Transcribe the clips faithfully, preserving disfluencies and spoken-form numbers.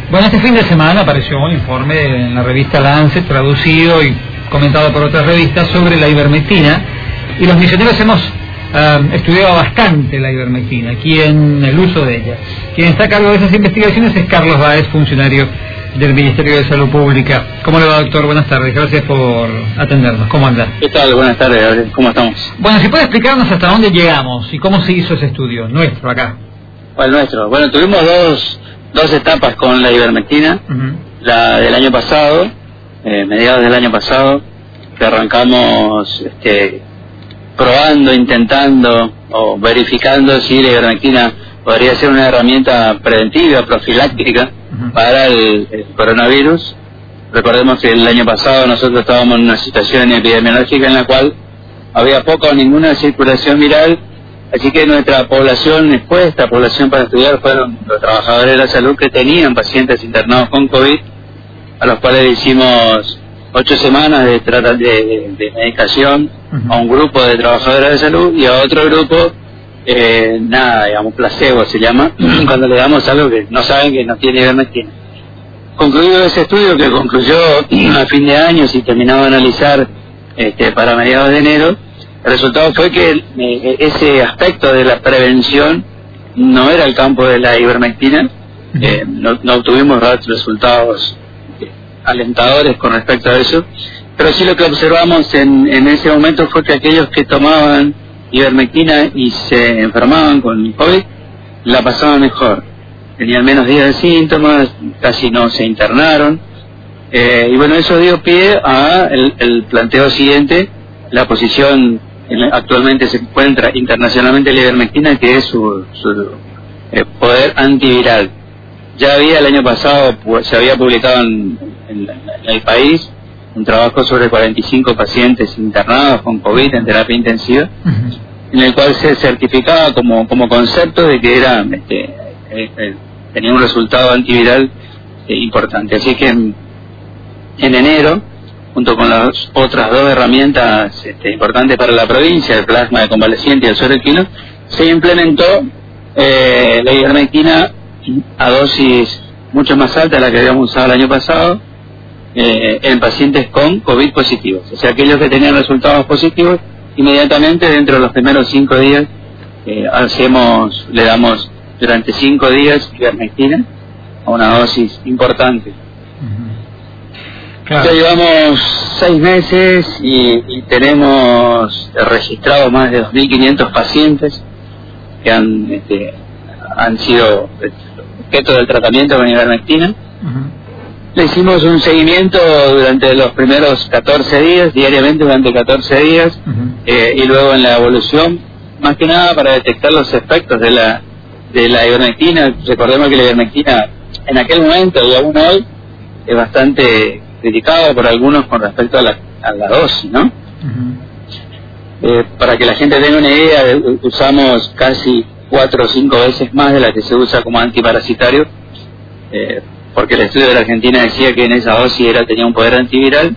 Bueno, este fin de semana apareció un informe en la revista Lancet, traducido y comentado por otras revistas, sobre la ivermectina, y los misioneros hemos uh, estudiado bastante la ivermectina, aquí en el uso de ella. Quien está a cargo de esas investigaciones es Carlos Báez, funcionario del Ministerio de Salud Pública. ¿Cómo le va, doctor? Buenas tardes, gracias por atendernos. ¿Cómo anda? ¿Qué tal? Buenas tardes, Gabriel. ¿Cómo estamos? Bueno, si puede explicarnos hasta dónde llegamos y cómo se hizo ese estudio, nuestro acá. Bueno, nuestro. Bueno, tuvimos dos, dos etapas con la ivermectina. Uh-huh. La del año pasado, eh, mediados del año pasado, que arrancamos este, probando, intentando o verificando si la ivermectina podría ser una herramienta preventiva, profiláctica, uh-huh, para el, el coronavirus. Recordemos que el año pasado nosotros estábamos en una situación epidemiológica en la cual había poca o ninguna circulación viral, así que nuestra población expuesta, población para estudiar, fueron los trabajadores de la salud que tenían pacientes internados con COVID, a los cuales hicimos ocho semanas de, trata, de, de, de medicación, uh-huh, a un grupo de trabajadores de salud y a otro grupo, eh, nada, digamos, placebo se llama, cuando le damos algo que no saben que no tiene ivermectina. Concluido ese estudio, que concluyó a fin de año y terminado de analizar este, para mediados de enero, el resultado fue que eh, ese aspecto de la prevención no era el campo de la ivermectina. eh, no, no obtuvimos resultados eh, alentadores con respecto a eso, pero sí lo que observamos en, en ese momento fue que aquellos que tomaban ivermectina y se enfermaban con COVID la pasaban mejor, tenían menos días de síntomas, casi no se internaron, eh, y bueno, eso dio pie a el, el planteo siguiente, la posición en, actualmente se encuentra internacionalmente la ivermectina, que es su, su eh, poder antiviral. Ya había el año pasado, pues, se había publicado en, en, en el país un trabajo sobre cuarenta y cinco pacientes internados con COVID en terapia intensiva, uh-huh, en el cual se certificaba como, como concepto de que era este, eh, eh, tenía un resultado antiviral eh, importante. Así que en, en enero, junto con las otras dos herramientas este, importantes para la provincia, el plasma de convaleciente y el suero equino, se implementó eh, la ivermectina a dosis mucho más alta de la que habíamos usado el año pasado, eh, en pacientes con COVID positivos. O sea, aquellos que tenían resultados positivos, inmediatamente dentro de los primeros cinco días, eh, hacemos, le damos durante cinco días ivermectina a una dosis importante. Claro. Ya llevamos seis meses y, y tenemos registrado más de dos mil quinientos pacientes que han, este, han sido objeto del tratamiento con ivermectina. Uh-huh. Le hicimos un seguimiento durante los primeros catorce días, diariamente durante catorce días, uh-huh, eh, y luego en la evolución, más que nada para detectar los efectos de la de la ivermectina. Recordemos que la ivermectina en aquel momento y aún hoy es bastante criticado por algunos con respecto a la, a la dosis, ¿no? Uh-huh. Eh, para que la gente tenga una idea, usamos casi cuatro o cinco veces más de la que se usa como antiparasitario, eh, porque el estudio de la Argentina decía que en esa dosis era, tenía un poder antiviral.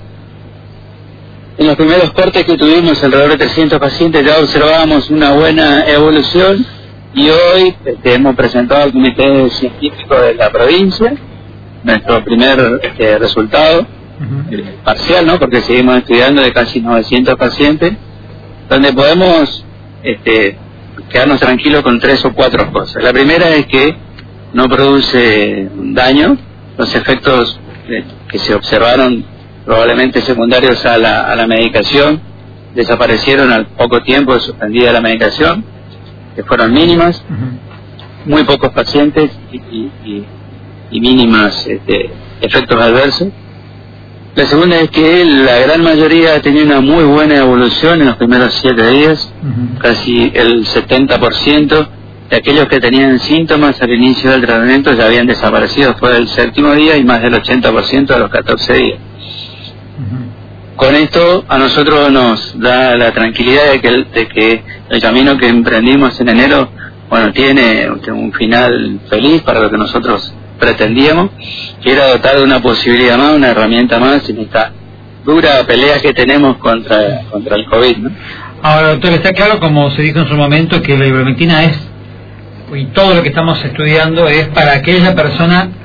En los primeros cortes que tuvimos, alrededor de trescientos pacientes, ya observábamos una buena evolución, y hoy este, hemos presentado al comité científico de la provincia nuestro primer este, resultado, uh-huh, eh, parcial, ¿no? Porque seguimos estudiando de casi novecientos pacientes, donde podemos este, quedarnos tranquilos con tres o cuatro cosas. La primera es que no produce daño. Los efectos eh, que se observaron, probablemente secundarios a la, a la medicación, desaparecieron al poco tiempo de suspendida la medicación, que fueron mínimas, uh-huh, muy pocos pacientes y, y, y, y mínimas este, efectos adversos. La segunda es que la gran mayoría ha tenido una muy buena evolución en los primeros siete días, uh-huh, casi el setenta por ciento de aquellos que tenían síntomas al inicio del tratamiento ya habían desaparecido, fue el séptimo día, y más del ochenta por ciento de los catorce días. Uh-huh. Con esto a nosotros nos da la tranquilidad de que, el, de que el camino que emprendimos en enero, bueno, tiene un final feliz para lo que nosotros pretendíamos, que era dotar de una posibilidad más, una herramienta más en esta dura pelea que tenemos contra, contra el COVID, ¿no? Ahora, doctor, está claro, como se dijo en su momento, que la ivermectina es, y todo lo que estamos estudiando es para aquella persona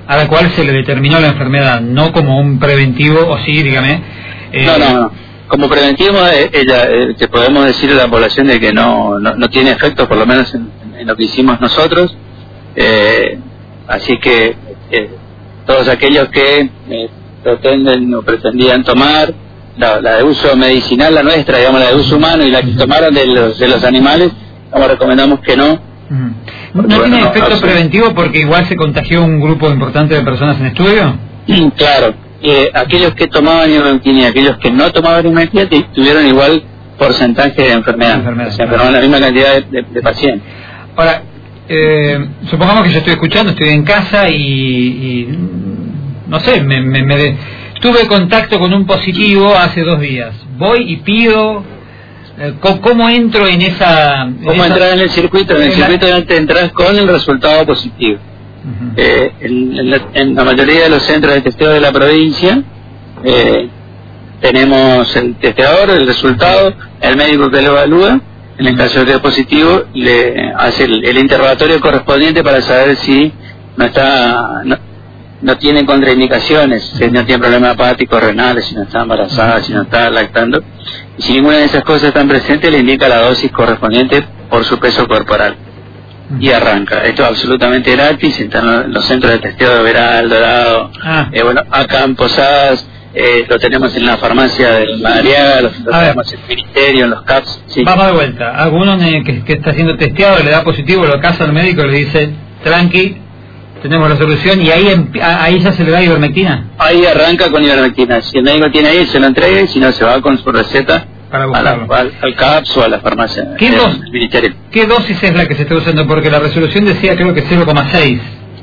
a la cual se le determinó la enfermedad, no como un preventivo, o sí, dígame. Eh... No, no, no. Como preventivo, eh, ella, eh, te podemos decir a la población de que no, no, no tiene efecto, por lo menos en, en lo que hicimos nosotros. Eh, así que eh, todos aquellos que eh, pretenden o pretendían tomar la, la de uso medicinal, la nuestra, digamos, la de uso humano, y la que tomaron de los, de los animales, como recomendamos que no. ¿No bueno, tiene no, efecto no, preventivo porque igual se contagió un grupo importante de personas en estudio? Claro, eh, aquellos que tomaban ivermectina y aquellos que no tomaban ivermectina tuvieron igual porcentaje de enfermedad, enfermedad se enfermaron claro. La misma cantidad de, de, de pacientes. Ahora, eh, supongamos que yo estoy escuchando, estoy en casa y, y no sé, me, me, me de, tuve contacto con un positivo hace dos días, voy y pido... ¿Cómo entro en esa...? En ¿Cómo esa... entrar en el circuito? En el en circuito la... te entras con el resultado positivo. Uh-huh. eh, en, en, la, en la mayoría de los centros de testeo de la provincia eh, tenemos el testeador, el resultado, el médico que lo evalúa. En el caso de que sea positivo, le hace el, el interrogatorio correspondiente para saber si no está... No, no tiene contraindicaciones, si no tiene problemas hepáticos, renales, si no está embarazada, si no está lactando. Y si ninguna de esas cosas están presentes, le indica la dosis correspondiente por su peso corporal. Y arranca. Esto es absolutamente gratis, están los centros de testeo de Veral, Dorado, ah. eh, bueno, acá en Posadas, eh, lo tenemos en la farmacia de Madariaga, lo, lo tenemos en el Ministerio, en los C A P S. Sí. Vamos de vuelta. Alguno que, que está siendo testeado le da positivo, lo casa al médico y le dice, tranqui, tenemos la solución, y ahí ahí ya se le da ivermectina. Ahí arranca con ivermectina. Si el médico tiene ahí, se lo entrega, y si no, se va con su receta para a la, al, al C A P S o a la farmacia. ¿Qué, dos, ¿Qué dosis es la que se está usando? Porque la resolución decía, creo que cero coma seis.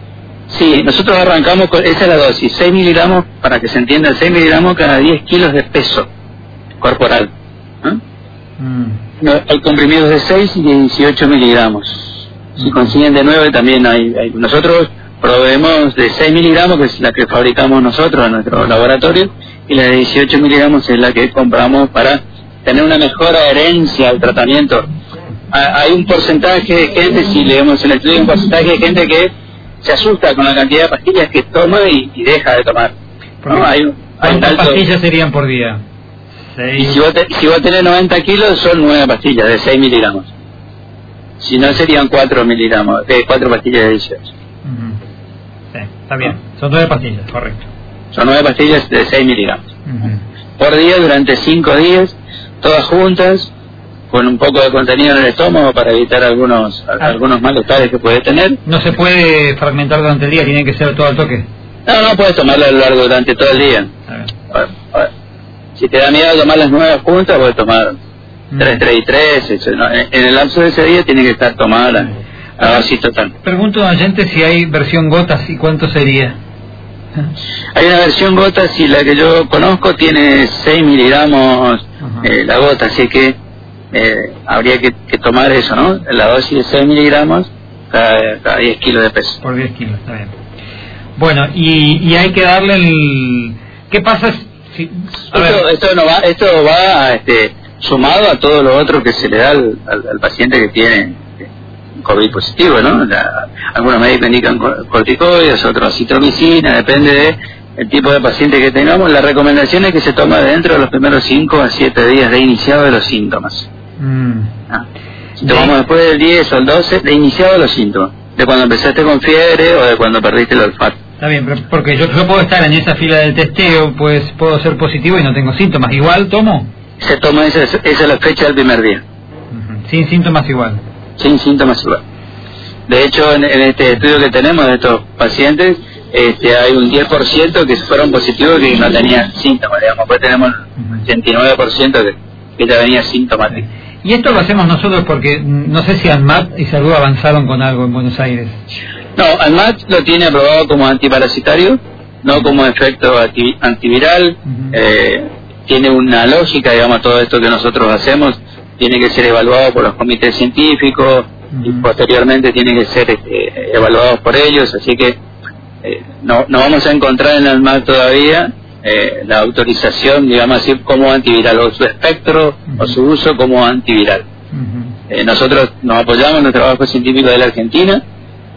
Sí, nosotros arrancamos con, esa es la dosis, seis miligramos, para que se entienda, seis miligramos cada diez kilos de peso corporal. ¿eh? Mm. No, hay comprimidos de seis y de dieciocho miligramos. Si consiguen de nueve, también hay, hay nosotros proveemos de seis miligramos, que es la que fabricamos nosotros en nuestro laboratorio, y la de dieciocho miligramos es la que compramos para tener una mejor adherencia al tratamiento. Hay un porcentaje de gente, si leemos el estudio, un porcentaje de gente que se asusta con la cantidad de pastillas que toma y, y deja de tomar. ¿No? Hay, hay ¿Cuántas alto... pastillas serían por día? Seis. Y si vos, te, si vos tenés noventa kilos, son nueve pastillas de seis miligramos. Si no, serían cuatro miligramos, eh, cuatro pastillas de dieciocho. Sí, está bien. Son nueve pastillas, correcto. Son nueve pastillas de seis miligramos. Uh-huh. Por día, durante cinco días, todas juntas, con un poco de contenido en el estómago para evitar algunos ah. algunos malestares que puede tener. ¿No se puede fragmentar durante el día? ¿Tiene que ser todo al toque? No, no puedes tomarla a lo largo durante todo el día. A ver. A ver, a ver. Si te da miedo tomar las nueve juntas, puedes tomar uh-huh. tres, tres y tres. Eso, ¿no? En el lapso de ese día tiene que estar tomada la... Ah, sí, total. Pregunto a la gente si hay versión gotas y cuánto sería. Hay una versión gotas y la que yo conozco tiene seis miligramos uh-huh. eh, la gota, así que eh, habría que, que tomar eso, ¿no? La dosis de seis miligramos cada, cada diez kilos de peso. Por diez kilos, está bien. Bueno, y, y hay que darle el... ¿Ququé pasa si...? Esto, esto, no va, esto va este, sumado a todo lo otro que se le da al, al, al paciente que tiene COVID positivo, ¿no? La, algunos médicos indican corticoides, otros acitromicina, depende de el tipo de paciente que tengamos. La recomendación es que se toma dentro de los primeros cinco a siete días de iniciado de los síntomas. Mm. ¿Ah? Si tomamos después del diez o el doce, de iniciado de los síntomas, de cuando empezaste con fiebre o de cuando perdiste el olfato. Está bien, pero porque yo, yo puedo estar en esa fila del testeo, pues puedo ser positivo y no tengo síntomas. ¿Igual tomo? Se toma, esa, esa es la fecha del primer día. Uh-huh. Sin síntomas igual. Sin síntomas igual. De hecho, en, en este estudio que tenemos de estos pacientes, este, hay un diez por ciento que fueron positivos que no tenían síntomas, digamos. Pues tenemos un ochenta y nueve por ciento que, que ya venía sintomático. Y esto lo hacemos nosotros porque no sé si ANMAT y Salud avanzaron con algo en Buenos Aires. No, ANMAT lo tiene aprobado como antiparasitario, no como efecto anti, antiviral. Uh-huh. eh, tiene una lógica, digamos, todo esto que nosotros hacemos. Tiene que ser evaluado por los comités científicos uh-huh. y posteriormente tiene que ser este, evaluados por ellos, así que eh, no, no vamos a encontrar en el ANMAT todavía eh, la autorización, digamos así, como antiviral, o su espectro uh-huh. o su uso como antiviral. Uh-huh. Eh, nosotros nos apoyamos en el trabajo científico de la Argentina,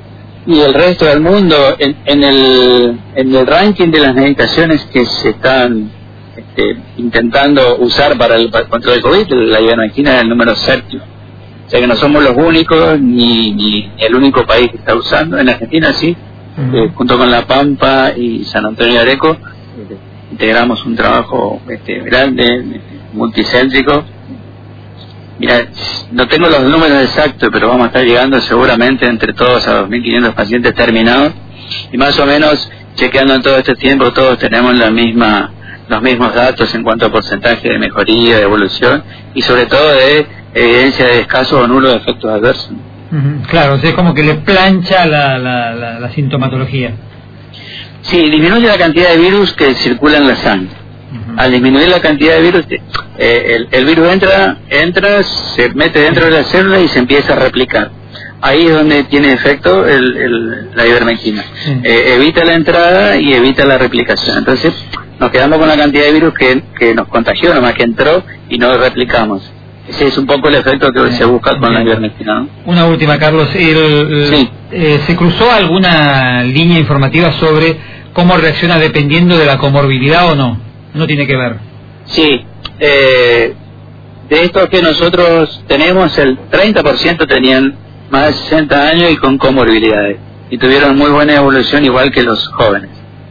Y el resto del mundo, en, en, el, en el ranking de las medicaciones que se están este, intentando usar para el para control del COVID, la ivermectina es el número séptimo. O sea que no somos los únicos, ni, ni el único país que está usando. En Argentina sí, uh-huh. eh, junto con La Pampa y San Antonio de Areco, eh, integramos un trabajo este, grande, multicéntrico. Mira, no tengo los números exactos, pero vamos a estar llegando seguramente entre todos a dos mil quinientos pacientes terminados. Y más o menos, chequeando en todo este tiempo, todos tenemos la misma, los mismos datos en cuanto a porcentaje de mejoría, de evolución y sobre todo de evidencia de escasos o nulos efectos adversos. Uh-huh. Claro, o sea, es como que le plancha la, la, la, la sintomatología. Sí, disminuye la cantidad de virus que circula en la sangre. Uh-huh. Al disminuir la cantidad de virus, eh, el, el virus entra, entra, se mete dentro de la célula y se empieza a replicar. Ahí es donde tiene efecto el, el, la ivermectina. Uh-huh. Eh, evita la entrada y evita la replicación. Entonces, nos quedamos con la cantidad de virus que, que nos contagió, nomás que entró y no replicamos. Ese es un poco el efecto que bien, se busca con bien. La ivermectina, ¿no? Una última, Carlos. El, el, sí. eh, ¿Se cruzó alguna línea informativa sobre cómo reacciona dependiendo de la comorbilidad o no? No tiene que ver. Sí. Eh, de estos que nosotros tenemos, el treinta por ciento tenían más de sesenta años y con comorbilidades. Y tuvieron muy buena evolución, igual que los jóvenes.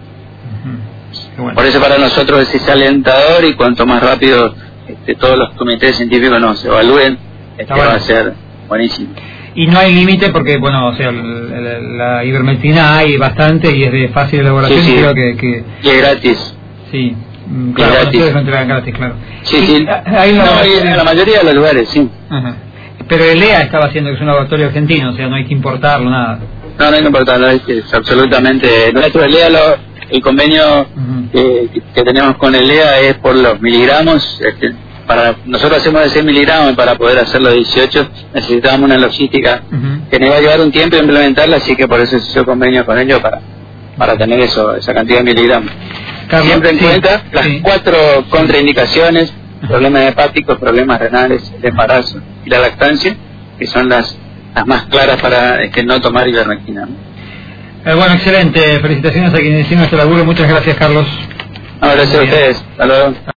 Uh-huh. Bueno. Por eso para nosotros es alentador y cuanto más rápido Este, todos los comités científicos nos evalúen, este, bueno. va a ser buenísimo. Y no hay límite porque, bueno, o sea, la, la ivermectina hay bastante y es de fácil elaboración. Sí, sí. Creo que, que... Y es gratis. Sí, claro, es gratis. Ustedes lo entregan gratis, claro. Sí, y, sí. Hay una no, hay en la mayoría de los lugares, sí. Ajá. Pero el E A estaba haciendo que es un laboratorio argentino, o sea, no hay que importarlo, nada. No, no hay que importarlo, es, es absolutamente nuestro. El E A, lo, el convenio uh-huh. que, que tenemos con el E A es por los miligramos. Este, para nosotros hacemos de seis miligramos y para poder hacerlo de dieciocho necesitábamos una logística uh-huh. que nos va a llevar un tiempo implementarla, así que por eso se hizo convenio con ellos para para tener eso, esa cantidad de miligramos. Carlos, siempre en sí, cuenta las sí. cuatro contraindicaciones, uh-huh. problemas hepáticos, problemas renales, el embarazo y la lactancia, que son las las más claras para este, no tomar ivermectina, ¿no? Eh, bueno, excelente. Felicitaciones a quienes hicieron este laburo. Muchas gracias, Carlos. No, gracias a ustedes. Hasta luego.